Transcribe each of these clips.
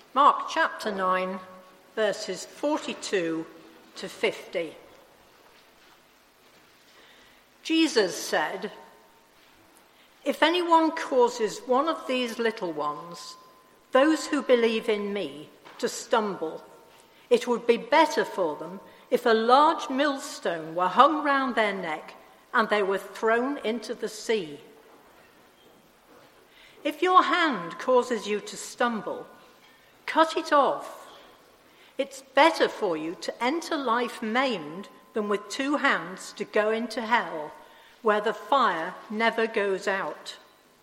Mark chapter 9, verses 42 to 50. Jesus said, "If anyone causes one of these little ones, those who believe in me, to stumble, it would be better for them if a large millstone were hung round their neck and they were thrown into the sea. If your hand causes you to stumble, cut it off. It's better for you to enter life maimed than with two hands to go into hell, where the fire never goes out.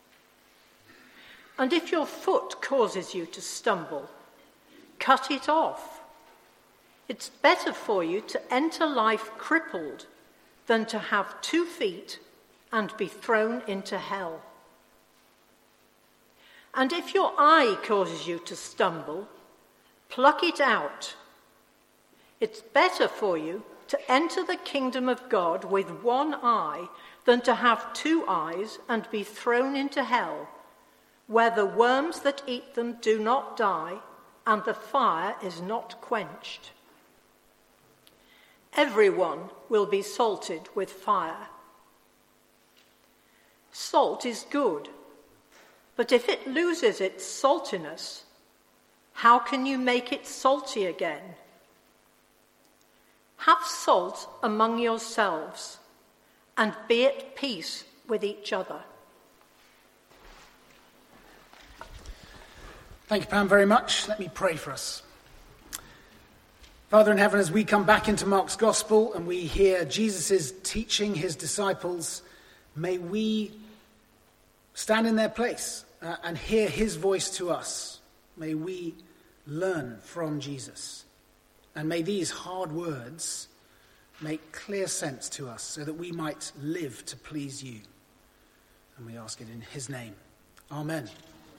And if your foot causes you to stumble, cut it off. It's better for you to enter life crippled than to have 2 feet and be thrown into hell. And if your eye causes you to stumble, pluck it out. It's better for you to enter the kingdom of God with one eye than to have 2 eyes and be thrown into hell, where the worms that eat them do not die and the fire is not quenched. Everyone will be salted with fire. Salt is good, but if it loses its saltiness, how can you make it salty again? Have salt among yourselves and be at peace with each other." Thank you, Pam, very much. Let me pray for us. Father in heaven, as we come back into Mark's Gospel and we hear Jesus' teaching his disciples, may we stand in their place and hear his voice to us. May we learn from Jesus. And may these hard words make clear sense to us so that we might live to please you. And we ask it in his name. Amen.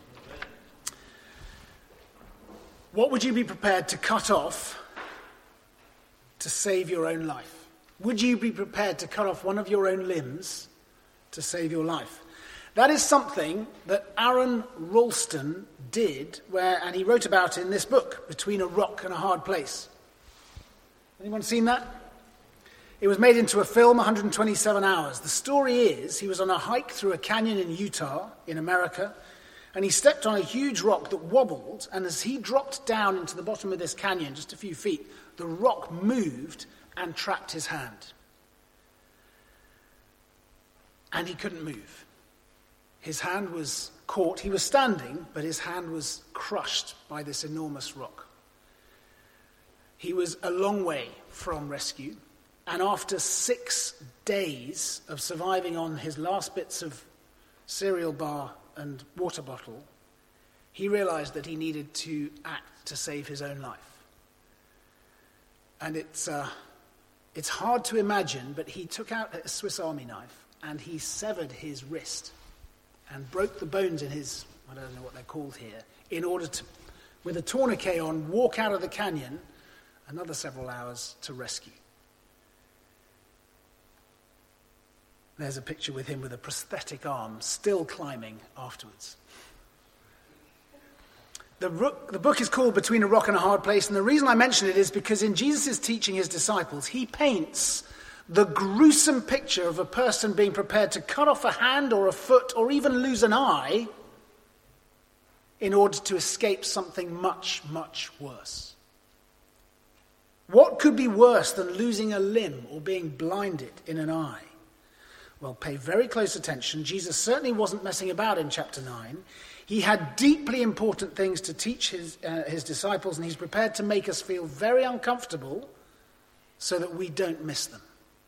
What would you be prepared to cut off to save your own life? Would you be prepared to cut off one of your own limbs to save your life? That is something that Aaron Ralston did, and he wrote about in this book, Between a Rock and a Hard Place. Anyone seen that? It was made into a film, 127 hours. The story is, he was on a hike through a canyon in Utah, in America, and he stepped on a huge rock that wobbled, and as he dropped down into the bottom of this canyon, just a few feet, the rock moved and trapped his hand. And he couldn't move. His hand was caught. He was standing, but his hand was crushed by this enormous rock. He was a long way from rescue, and after 6 days of surviving on his last bits of cereal bar and water bottle, he realized that he needed to act to save his own life. And it's hard to imagine, but he took out a Swiss Army knife and he severed his wrist and broke the bones in his, I don't know what they're called here, in order to, with a tourniquet on, walk out of the canyon another several hours to rescue. There's a picture with him with a prosthetic arm, still climbing afterwards. The book is called Between a Rock and a Hard Place, and the reason I mention it is because in Jesus' teaching his disciples, he paints the gruesome picture of a person being prepared to cut off a hand or a foot or even lose an eye in order to escape something much, much worse. What could be worse than losing a limb or being blinded in an eye? Well, pay very close attention. Jesus certainly wasn't messing about in chapter 9. He had deeply important things to teach his disciples, and he's prepared to make us feel very uncomfortable so that we don't miss them.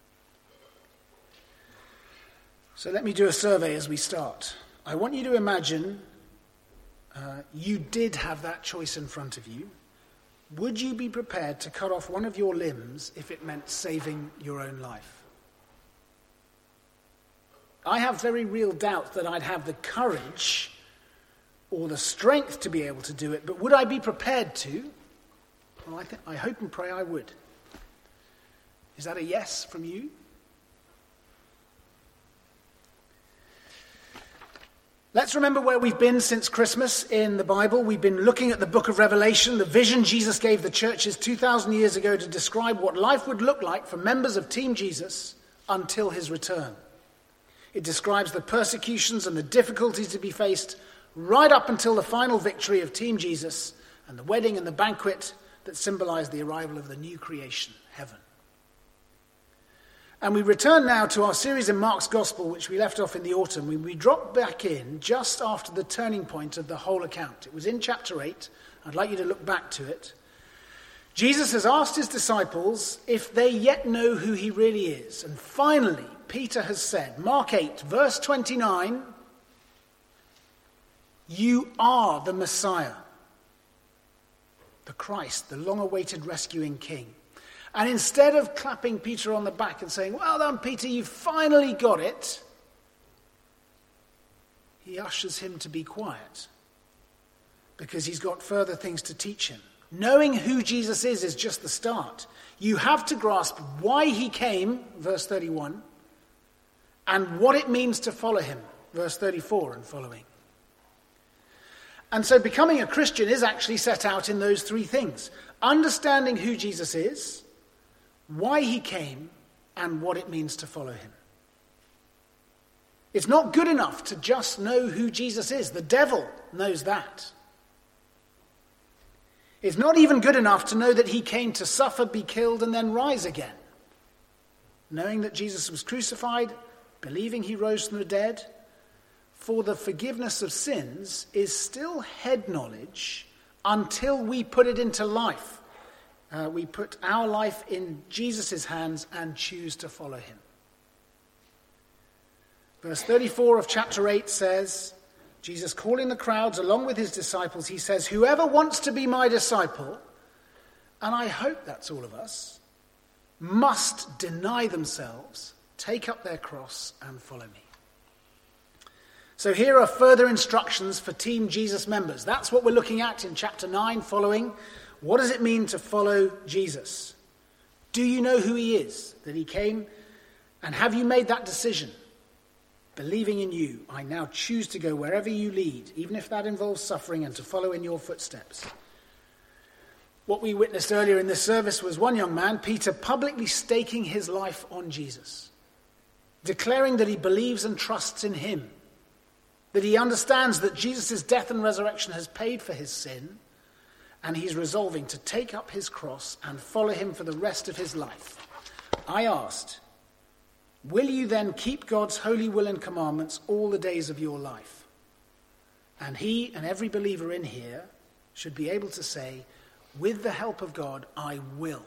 So let me do a survey as we start. I want you to imagine you did have that choice in front of you. Would you be prepared to cut off one of your limbs if it meant saving your own life? I have very real doubt that I'd have the courage or the strength to be able to do it, but would I be prepared to? Well, I hope and pray I would. Is that a yes from you? Let's remember where we've been since Christmas in the Bible. We've been looking at the book of Revelation, the vision Jesus gave the churches 2,000 years ago to describe what life would look like for members of Team Jesus until his return. It describes the persecutions and the difficulties to be faced right up until the final victory of Team Jesus and the wedding and the banquet that symbolize the arrival of the new creation, heaven. And we return now to our series in Mark's Gospel, which we left off in the autumn. We dropped back in just after the turning point of the whole account. It was in chapter 8. I'd like you to look back to it. Jesus has asked his disciples if they yet know who he really is. And finally, Peter has said, Mark 8, verse 29, "You are the Messiah, the Christ, the long-awaited rescuing King." And instead of clapping Peter on the back and saying, "Well done, Peter, you finally got it," he ushers him to be quiet because he's got further things to teach him. Knowing who Jesus is just the start. You have to grasp why he came, verse 31, and what it means to follow him, verse 34 and following. And so becoming a Christian is actually set out in those three things. Understanding who Jesus is, why he came, and what it means to follow him. It's not good enough to just know who Jesus is. The devil knows that. It's not even good enough to know that he came to suffer, be killed, and then rise again. Knowing that Jesus was crucified, believing he rose from the dead, for the forgiveness of sins is still head knowledge until we put it into life. We put our life in Jesus' hands and choose to follow him. Verse 34 of chapter 8 says, Jesus calling the crowds along with his disciples, he says, "Whoever wants to be my disciple," and I hope that's all of us, "must deny themselves, take up their cross and follow me." So here are further instructions for Team Jesus members. That's what we're looking at in chapter 9 following. What does it mean to follow Jesus? Do you know who he is, that he came? And have you made that decision? Believing in you, I now choose to go wherever you lead, even if that involves suffering, and to follow in your footsteps. What we witnessed earlier in this service was one young man, Peter, publicly staking his life on Jesus, declaring that he believes and trusts in him, that he understands that Jesus' death and resurrection has paid for his sin, and he's resolving to take up his cross and follow him for the rest of his life. I asked, will you then keep God's holy will and commandments all the days of your life? And he and every believer in here should be able to say, with the help of God, I will.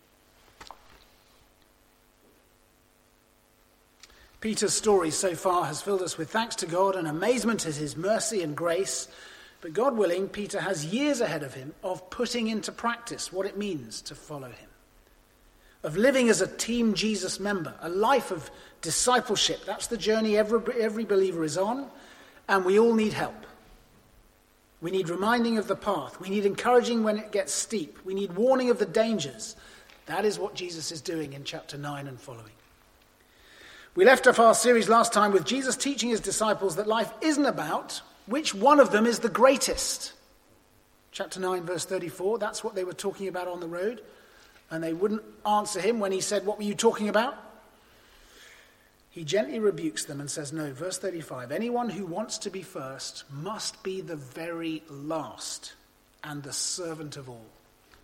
Peter's story so far has filled us with thanks to God and amazement at his mercy and grace. But God willing, Peter has years ahead of him of putting into practice what it means to follow him, of living as a Team Jesus member, a life of discipleship. That's the journey every believer is on, and we all need help. We need reminding of the path. We need encouraging when it gets steep. We need warning of the dangers. That is what Jesus is doing in chapter 9 and following. We left off our series last time with Jesus teaching his disciples that life isn't about which one of them is the greatest. Chapter 9, verse 34, that's what they were talking about on the road. And they wouldn't answer him when he said, "What were you talking about?" He gently rebukes them and says, no, verse 35, anyone who wants to be first must be the very last and the servant of all.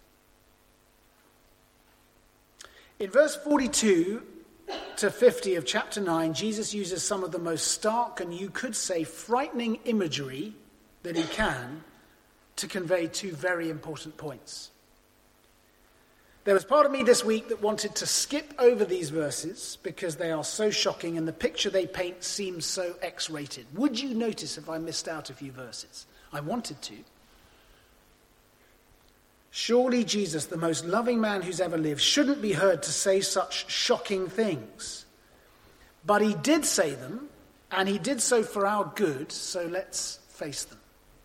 In verse 42 to 50 of chapter 9, Jesus uses some of the most stark and you could say frightening imagery that he can to convey two very important points. There was part of me this week that wanted to skip over these verses because they are so shocking and the picture they paint seems so X-rated. Would you notice if I missed out a few verses? I wanted to. Surely Jesus, the most loving man who's ever lived, shouldn't be heard to say such shocking things. But he did say them, and he did so for our good, so let's face them.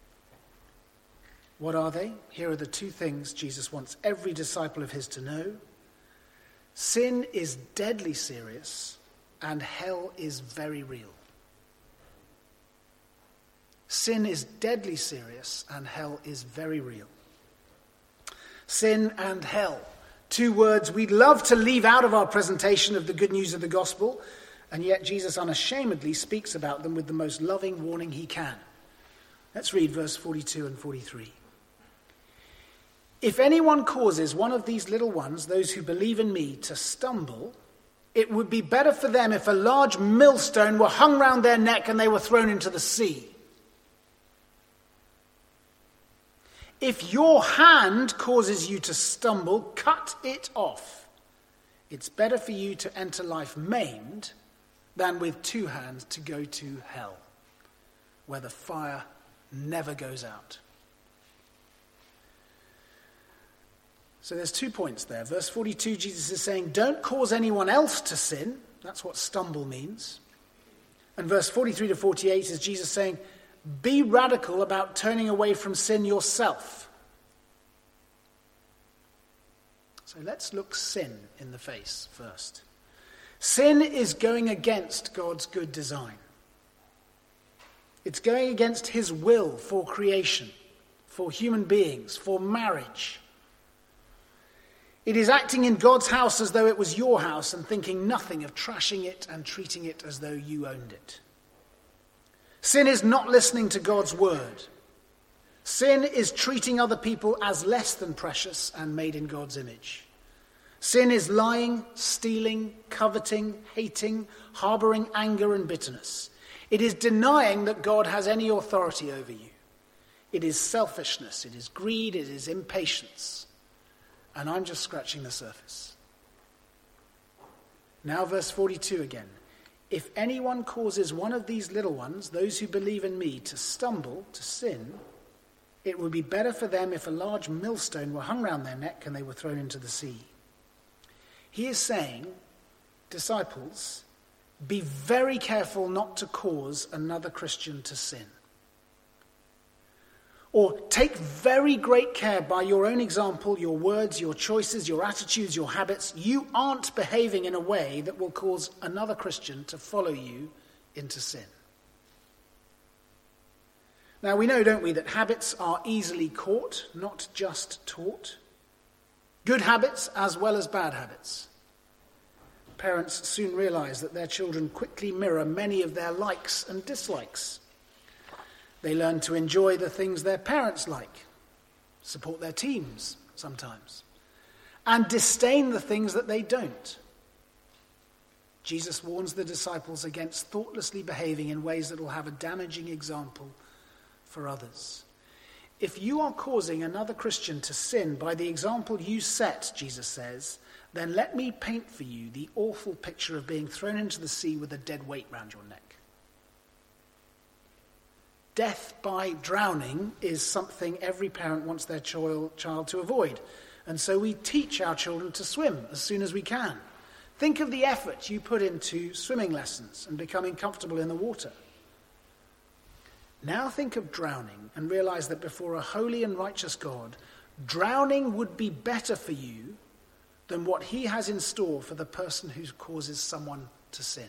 What are they? Here are the two things Jesus wants every disciple of his to know. Sin is deadly serious, and hell is very real. Sin is deadly serious, and hell is very real. Sin and hell. 2 words we'd love to leave out of our presentation of the good news of the gospel, and yet Jesus unashamedly speaks about them with the most loving warning he can. Let's read verse 42 and 43. If anyone causes one of these little ones, those who believe in me, to stumble, it would be better for them if a large millstone were hung round their neck and they were thrown into the sea. If your hand causes you to stumble, cut it off. It's better for you to enter life maimed than with 2 hands to go to hell, where the fire never goes out. So there's 2 points there. Verse 42, Jesus is saying, don't cause anyone else to sin. That's what stumble means. And verse 43 to 48 is Jesus saying, be radical about turning away from sin yourself. So let's look sin in the face first. Sin is going against God's good design. It's going against his will for creation, for human beings, for marriage. It is acting in God's house as though it was your house and thinking nothing of trashing it and treating it as though you owned it. Sin is not listening to God's word. Sin is treating other people as less than precious and made in God's image. Sin is lying, stealing, coveting, hating, harboring anger and bitterness. It is denying that God has any authority over you. It is selfishness, it is greed, it is impatience. And I'm just scratching the surface. Now verse 42 again. If anyone causes one of these little ones, those who believe in me, to stumble, to sin, it would be better for them if a large millstone were hung round their neck and they were thrown into the sea. He is saying, disciples, be very careful not to cause another Christian to sin. Or take very great care by your own example, your words, your choices, your attitudes, your habits. You aren't behaving in a way that will cause another Christian to follow you into sin. Now we know, don't we, that habits are easily caught, not just taught. Good habits as well as bad habits. Parents soon realize that their children quickly mirror many of their likes and dislikes. They learn to enjoy the things their parents like, support their teams sometimes, and disdain the things that they don't. Jesus warns the disciples against thoughtlessly behaving in ways that will have a damaging example for others. If you are causing another Christian to sin by the example you set, Jesus says, then let me paint for you the awful picture of being thrown into the sea with a dead weight round your neck. Death by drowning is something every parent wants their child to avoid. And so we teach our children to swim as soon as we can. Think of the effort you put into swimming lessons and becoming comfortable in the water. Now think of drowning and realize that before a holy and righteous God, drowning would be better for you than what he has in store for the person who causes someone to sin.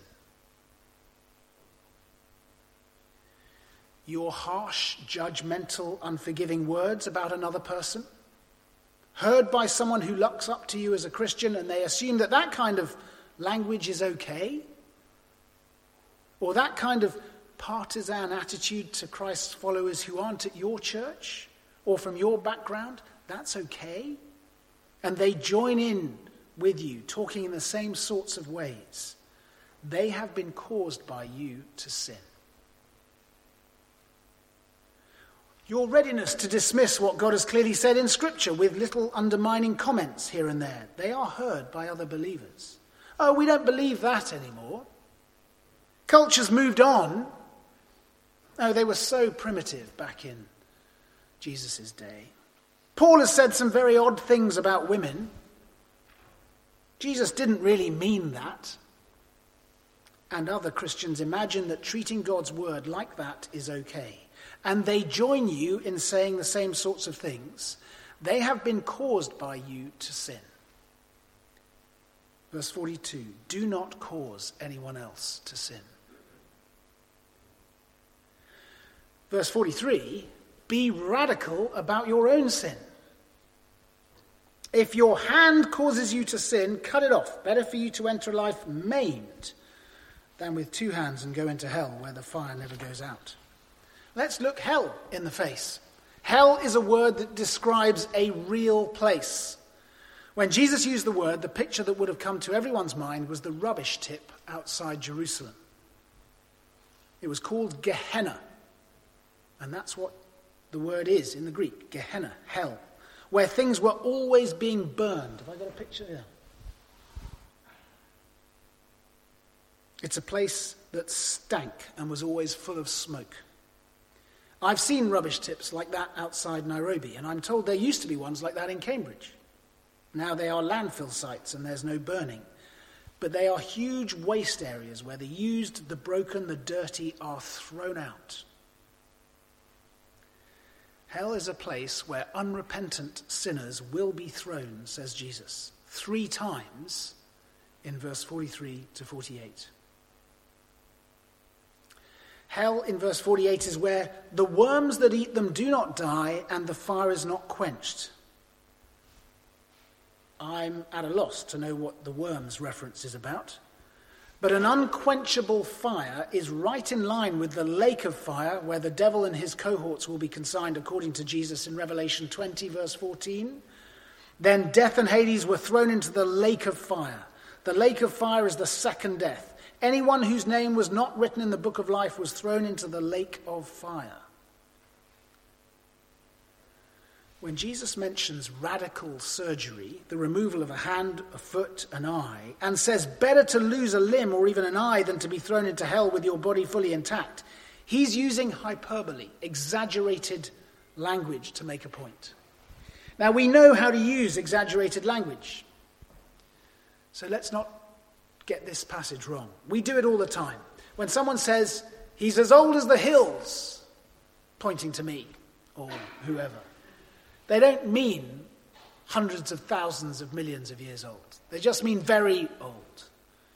Your harsh, judgmental, unforgiving words about another person, heard by someone who looks up to you as a Christian and they assume that that kind of language is okay, or that kind of partisan attitude to Christ's followers who aren't at your church or from your background, that's okay, and they join in with you, talking in the same sorts of ways, they have been caused by you to sin. Your readiness to dismiss what God has clearly said in Scripture with little undermining comments here and there, they are heard by other believers. Oh, we don't believe that anymore. Culture's moved on. Oh, they were so primitive back in Jesus' day. Paul has said some very odd things about women. Jesus didn't really mean that. And other Christians imagine that treating God's word like that is okay. And they join you in saying the same sorts of things. They have been caused by you to sin. Verse 42, do not cause anyone else to sin. Verse 43, be radical about your own sin. If your hand causes you to sin, cut it off. Better for you to enter life maimed than with two hands and go into hell where the fire never goes out. Let's look hell in the face. Hell is a word that describes a real place. When Jesus used the word, the picture that would have come to everyone's mind was the rubbish tip outside Jerusalem. It was called Gehenna. And that's what the word is in the Greek, Gehenna, hell, where things were always being burned. Have I got a picture here? It's a place that stank and was always full of smoke. I've seen rubbish tips like that outside Nairobi, and I'm told there used to be ones like that in Cambridge. Now they are landfill sites and there's no burning. But they are huge waste areas where the used, the broken, the dirty are thrown out. Hell is a place where unrepentant sinners will be thrown, says Jesus, 3 times in verse 43 to 48. Hell, in verse 48, is where the worms that eat them do not die and the fire is not quenched. I'm at a loss to know what the worms reference is about. But an unquenchable fire is right in line with the lake of fire where the devil and his cohorts will be consigned according to Jesus in Revelation 20, verse 14. Then death and Hades were thrown into the lake of fire. The lake of fire is the second death. Anyone whose name was not written in the book of life was thrown into the lake of fire. When Jesus mentions radical surgery, the removal of a hand, a foot, an eye, and says better to lose a limb or even an eye than to be thrown into hell with your body fully intact, he's using hyperbole, exaggerated language to make a point. Now we know how to use exaggerated language. So let's not get this passage wrong. We do it all the time. When someone says, he's as old as the hills, pointing to me or whoever, they don't mean hundreds of thousands of millions of years old. They just mean very old.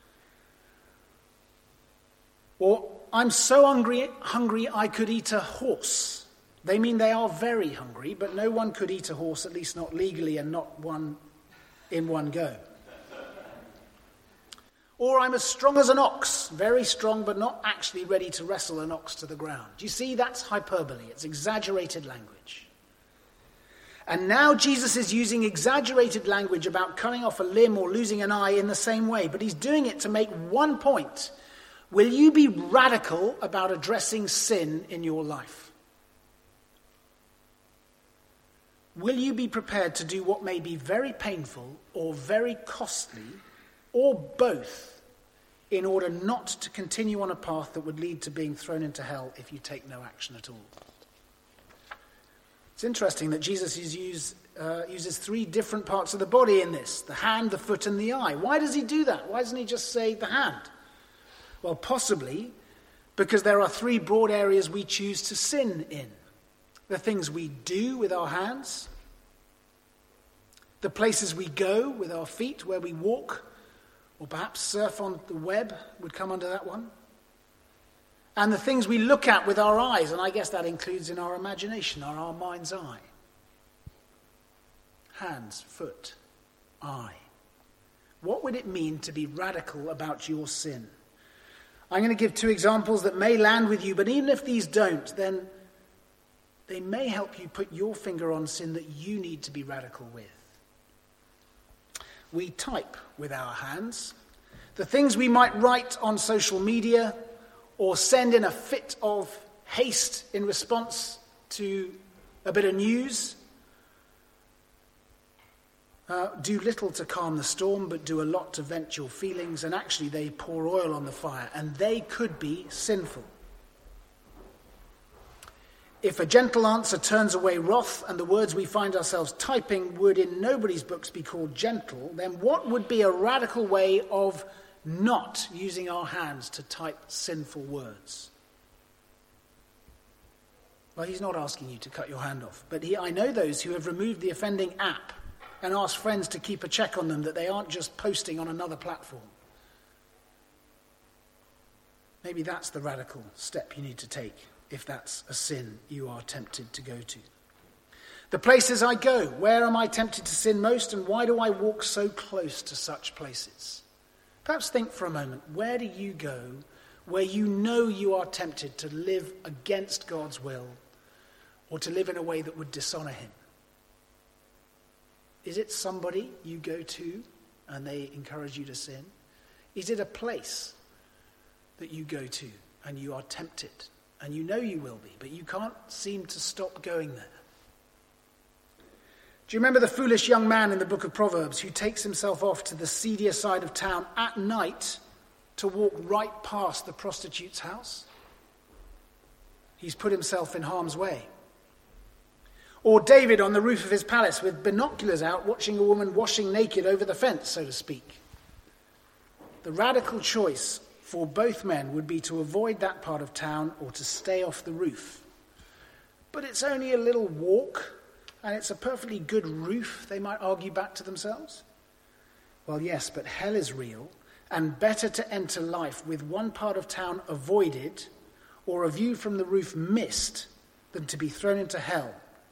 Or, I'm so hungry I could eat a horse. They mean they are very hungry, but no one could eat a horse, at least not legally and not one in one go. Or, I'm as strong as an ox, very strong, but not actually ready to wrestle an ox to the ground. Do you see? That's hyperbole. It's exaggerated language. And now Jesus is using exaggerated language about cutting off a limb or losing an eye in the same way, but he's doing it to make one point. Will you be radical about addressing sin in your life? Will you be prepared to do what may be very painful or very costly, or both, in order not to continue on a path that would lead to being thrown into hell if you take no action at all? It's interesting that Jesus uses 3 different parts of the body in this: the hand, the foot, and the eye. Why does he do that? Why doesn't he just say the hand? Well, possibly because there are 3 broad areas we choose to sin in. The things we do with our hands, the places we go with our feet, where we walk, or perhaps surf on the web would come under that one. And the things we look at with our eyes, and I guess that includes in our imagination, or our mind's eye. Hands, foot, eye. What would it mean to be radical about your sin? I'm going to give 2 examples that may land with you, but even if these don't, then they may help you put your finger on sin that you need to be radical with. We type with our hands. The things we might write on social media, or send in a fit of haste in response to a bit of news, do little to calm the storm, but do a lot to vent your feelings, and actually they pour oil on the fire, and they could be sinful. If a gentle answer turns away wrath, and the words we find ourselves typing would in nobody's books be called gentle, then what would be a radical way of not using our hands to type sinful words? Well, he's not asking you to cut your hand off, but I know those who have removed the offending app and asked friends to keep a check on them that they aren't just posting on another platform. Maybe that's the radical step you need to take. if that's a sin you are tempted to go to. The places I go, where am I tempted to sin most, and why do I walk so close to such places? Perhaps think for a moment, where do you go where you know you are tempted to live against God's will or to live in a way that would dishonor him? Is it somebody you go to and they encourage you to sin? Is it a place that you go to and you are tempted and you know you will be, but you can't seem to stop going there? Do you remember the foolish young man in the book of Proverbs who takes himself off to the seedier side of town at night to walk right past the prostitute's house? He's put himself in harm's way. Or David on the roof of his palace with binoculars out watching a woman washing naked over the fence, so to speak. The radical choice for both men would be to avoid that part of town or to stay off the roof. But it's only a little walk, and it's a perfectly good roof, they might argue back to themselves. Well, yes, but hell is real, and better to enter life with one part of town avoided or a view from the roof missed than to be thrown into hell,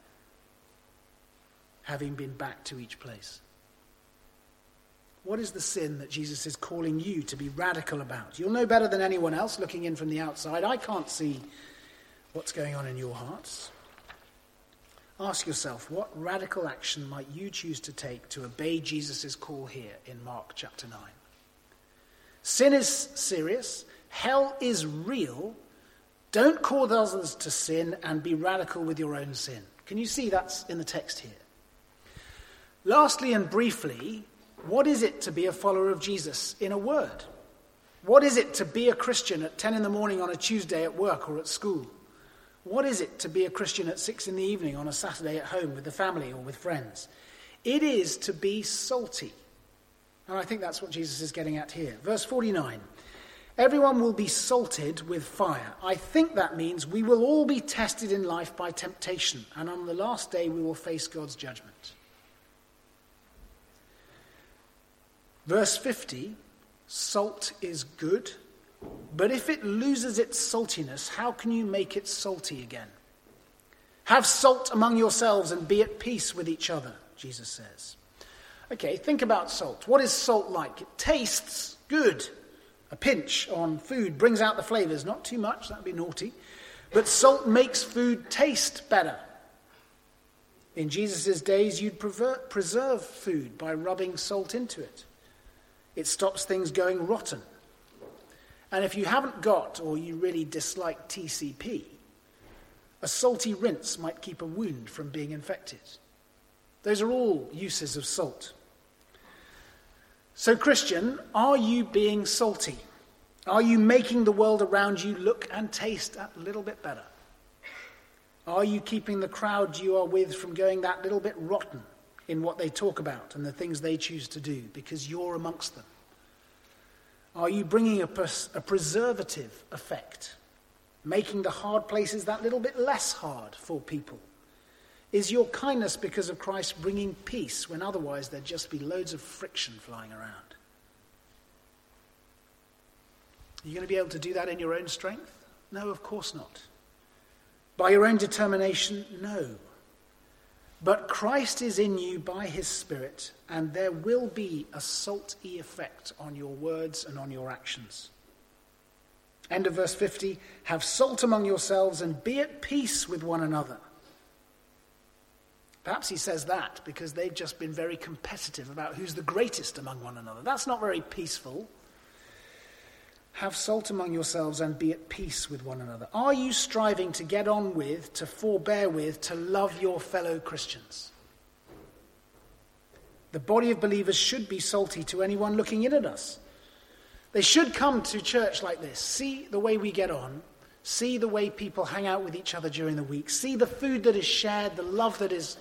having been back to each place. What is the sin that Jesus is calling you to be radical about? You'll know better than anyone else looking in from the outside. I can't see what's going on in your hearts. Ask yourself, what radical action might you choose to take to obey Jesus' call here in Mark chapter 9? Sin is serious. Hell is real. Don't cause others to sin and be radical with your own sin. Can you see that's in the text here? Lastly and briefly, what is it to be a follower of Jesus in a word? What is it to be a Christian at 10 in the morning on a Tuesday at work or at school? What is it to be a Christian at 6 in the evening on a Saturday at home with the family or with friends? It is to be salty. And I think that's what Jesus is getting at here. Verse 49, everyone will be salted with fire. I think that means we will all be tested in life by temptation, and on the last day we will face God's judgment. Verse 50, salt is good, but if it loses its saltiness, how can you make it salty again? Have salt among yourselves and be at peace with each other, Jesus says. Okay, think about salt. What is salt like? It tastes good. A pinch on food brings out the flavors. Not too much, that would be naughty. But salt makes food taste better. In Jesus' days, you'd preserve food by rubbing salt into it. It stops things going rotten. And if you haven't got, or you really dislike TCP, a salty rinse might keep a wound from being infected. Those are all uses of salt. So, Christian, are you being salty? Are you making the world around you look and taste a little bit better? Are you keeping the crowd you are with from going that little bit rotten in what they talk about and the things they choose to do because you're amongst them? Are you bringing a preservative effect, making the hard places that little bit less hard for people? Is your kindness because of Christ bringing peace when otherwise there'd just be loads of friction flying around? Are you going to be able to do that in your own strength? No, of course not. By your own determination? No. But Christ is in you by his Spirit, and there will be a salty effect on your words and on your actions. End of verse 50, have salt among yourselves and be at peace with one another. Perhaps he says that because they've just been very competitive about who's the greatest among one another. That's not very peaceful. Have salt among yourselves and be at peace with one another. Are you striving to get on with, to forbear with, to love your fellow Christians? The body of believers should be salty to anyone looking in at us. They should come to church like this, see the way we get on, see the way people hang out with each other during the week, see the food that is shared, the love that is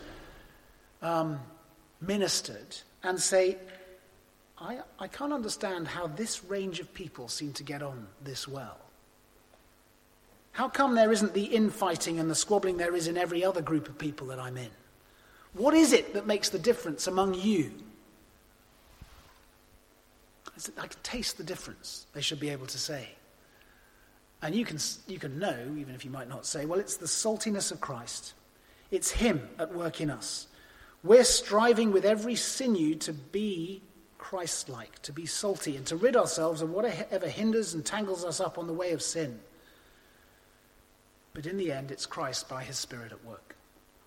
ministered, and say, I can't understand how this range of people seem to get on this well. How come there isn't the infighting and the squabbling there is in every other group of people that I'm in? What is it that makes the difference among you? I can taste the difference, they should be able to say. And you can know, even if you might not say, well, it's the saltiness of Christ. It's him at work in us. We're striving with every sinew to be Christ-like, to be salty, and to rid ourselves of whatever hinders and tangles us up on the way of sin. But in the end, it's Christ by his Spirit at work.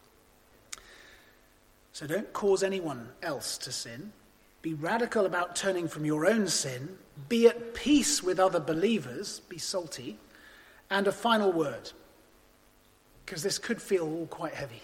So don't cause anyone else to sin. Be radical about turning from your own sin. Be at peace with other believers. Be salty. And a final word, because this could feel all quite heavy.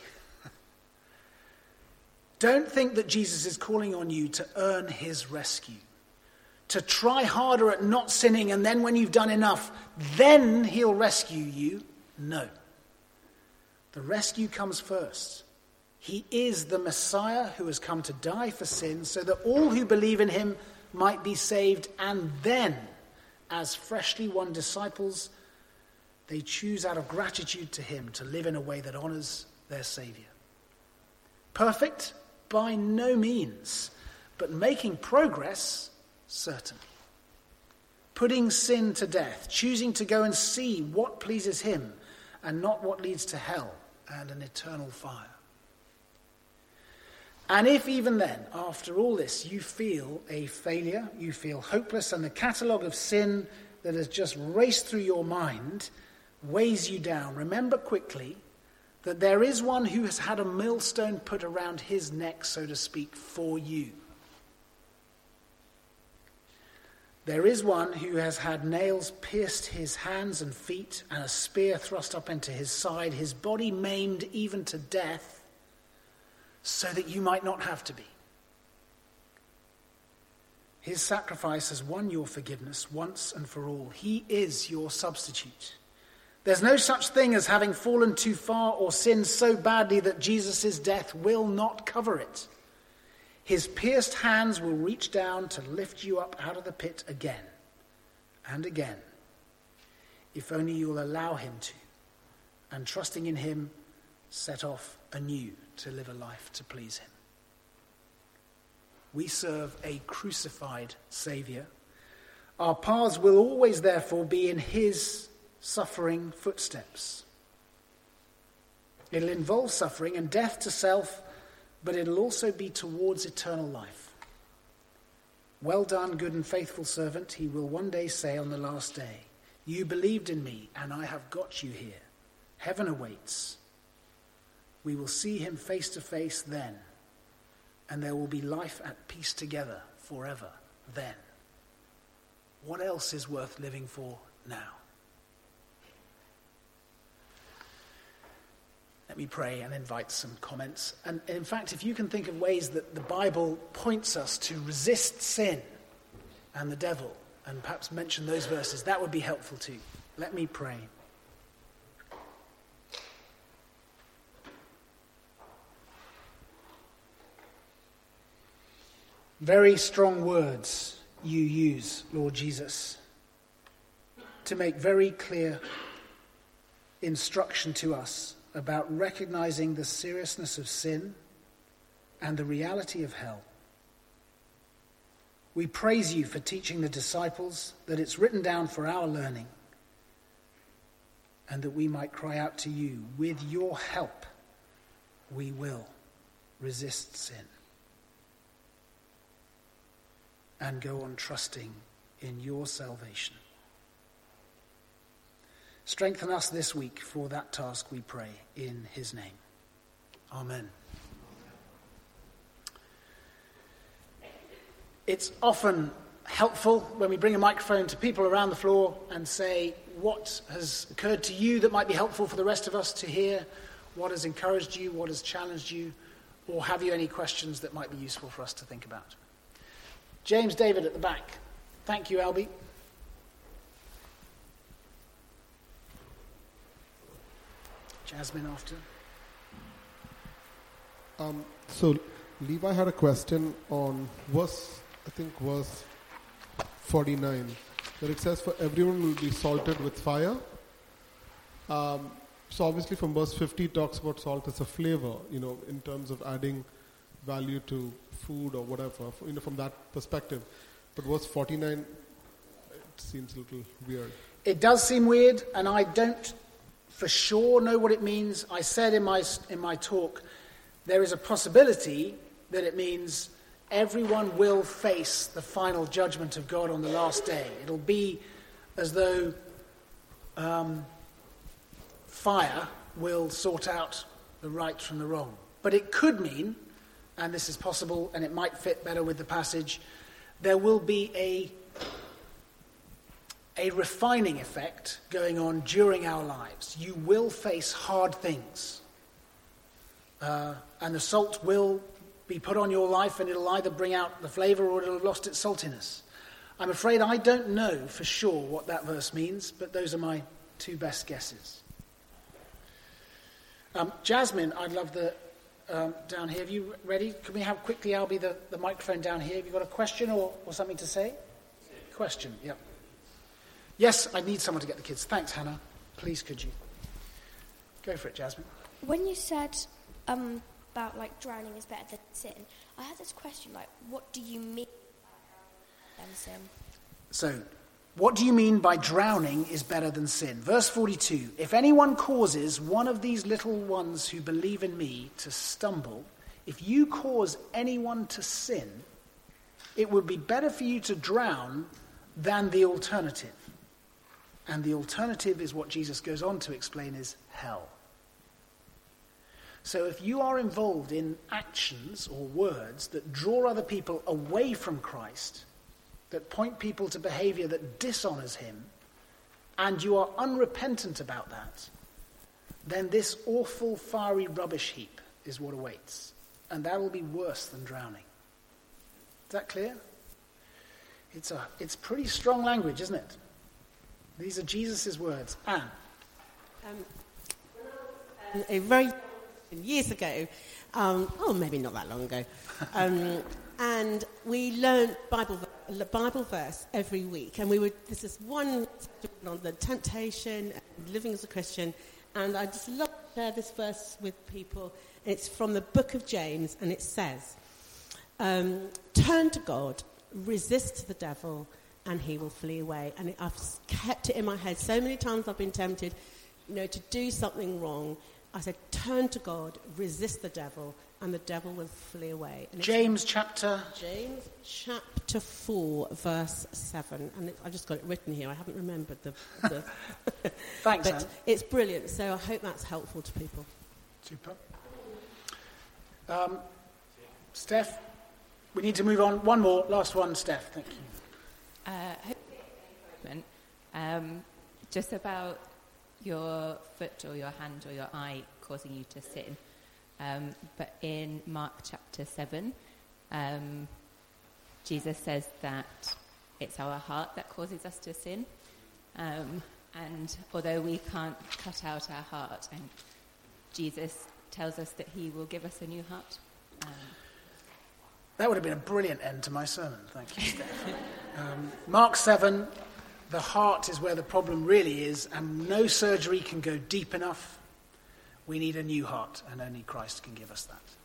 Don't think that Jesus is calling on you to earn his rescue, to try harder at not sinning, and then when you've done enough, then he'll rescue you. No. The rescue comes first. He is the Messiah who has come to die for sin so that all who believe in him might be saved, and then, as freshly won disciples, they choose out of gratitude to him to live in a way that honors their Savior. Perfect? By no means, but making progress, certainly. Putting sin to death, choosing to go and see what pleases him and not what leads to hell and an eternal fire. And if even then, after all this, you feel a failure, you feel hopeless, and the catalogue of sin that has just raced through your mind weighs you down, remember quickly that there is one who has had a millstone put around his neck, so to speak, for you. There is one who has had nails pierced his hands and feet and a spear thrust up into his side, his body maimed even to death, so that you might not have to be. His sacrifice has won your forgiveness once and for all. He is your substitute. There's no such thing as having fallen too far or sinned so badly that Jesus' death will not cover it. His pierced hands will reach down to lift you up out of the pit again and again, if only you'll allow him to, and trusting in him, set off anew to live a life to please him. We serve a crucified Saviour. Our paths will always, therefore, be in his suffering footsteps. It'll involve suffering and death to self, but it'll also be towards eternal life. Well done, good and faithful servant, he will one day say on the last day. You believed in me, and I have got you here. Heaven awaits. We will see him face to face then, and there will be life at peace together forever then. What else is worth living for now? Let me pray and invite some comments. And in fact, if you can think of ways that the Bible points us to resist sin and the devil, and perhaps mention those verses, that would be helpful too. Let me pray. Very strong words you use, Lord Jesus, to make very clear instruction to us about recognizing the seriousness of sin and the reality of hell. We praise you for teaching the disciples that it's written down for our learning, and that we might cry out to you, with your help, we will resist sin and go on trusting in your salvation. Strengthen us this week for that task, we pray, in his name. Amen. It's often helpful when we bring a microphone to people around the floor and say, what has occurred to you that might be helpful for the rest of us to hear? What has encouraged you? What has challenged you? Or have you any questions that might be useful for us to think about? James David at the back. Thank you, Albie. Jasmine after. So Levi had a question on verse 49, where it says, for everyone will be salted with fire. So obviously from verse 50 it talks about salt as a flavor, in terms of adding value to food or whatever, from that perspective. But verse 49, it seems a little weird. It does seem weird, and I don't for sure know what it means. I said in my talk, there is a possibility that it means everyone will face the final judgment of God on the last day. It'll be as though fire will sort out the right from the wrong. But it could mean, and this is possible, and it might fit better with the passage, there will be a refining effect going on during our lives. You will face hard things. And the salt will be put on your life, and it'll either bring out the flavour or it'll have lost its saltiness. I'm afraid I don't know for sure what that verse means, but those are my two best guesses. Jasmine, I'd love down here. Are you ready? Can we have quickly, Albie, the microphone down here? Have you got a question or something to say? Question, yeah. Yes, I need someone to get the kids. Thanks, Hannah. Please, could you? Go for it, Jasmine. When you said about, like, drowning is better than sin, I had this question, like, what do you mean by sin? So, what do you mean by drowning is better than sin? Verse 42, if anyone causes one of these little ones who believe in me to stumble, if you cause anyone to sin, it would be better for you to drown than the alternative. And the alternative is what Jesus goes on to explain is hell. So if you are involved in actions or words that draw other people away from Christ, that point people to behavior that dishonors him, and you are unrepentant about that, then this awful fiery rubbish heap is what awaits. And that will be worse than drowning. Is that clear? It's pretty strong language, isn't it? These are Jesus' words. Anne. Years ago, maybe not that long ago, and we learned Bible verse every week, and this is one on the temptation and living as a Christian, and I just love to share this verse with people. It's from the book of James, and it says, turn to God, resist the devil, and he will flee away. And I've kept it in my head so many times. I've been tempted, to do something wrong. I said, turn to God, resist the devil, and the devil will flee away. And James chapter 4, verse 7. And I just got it written here. I haven't remembered the Thanks, but Anne. It's brilliant, so I hope that's helpful to people. Super. Steph, we need to move on. One more, last one, Steph. Thank you. Just about your foot or your hand or your eye causing you to sin. But in Mark chapter 7, Jesus says that it's our heart that causes us to sin. And although we can't cut out our heart, and Jesus tells us that he will give us a new heart. That would have been a brilliant end to my sermon. Thank you, Steph. Mark 7, the heart is where the problem really is, and no surgery can go deep enough. We need a new heart, and only Christ can give us that.